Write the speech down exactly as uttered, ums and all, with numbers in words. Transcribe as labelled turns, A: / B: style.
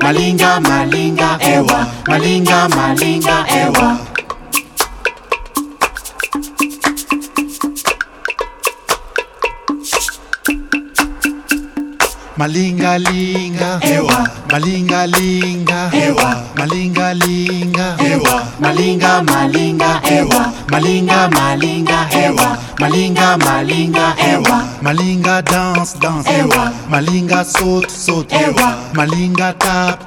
A: malinga malinga ewa, malinga malinga ewa. Malinga linga ewa, malinga linga ewa, malinga linga ewa, malinga malinga ewa, malinga malinga ewa, malinga malinga ewa, malinga dance dance ewa, malinga saute saute ewa, malinga tap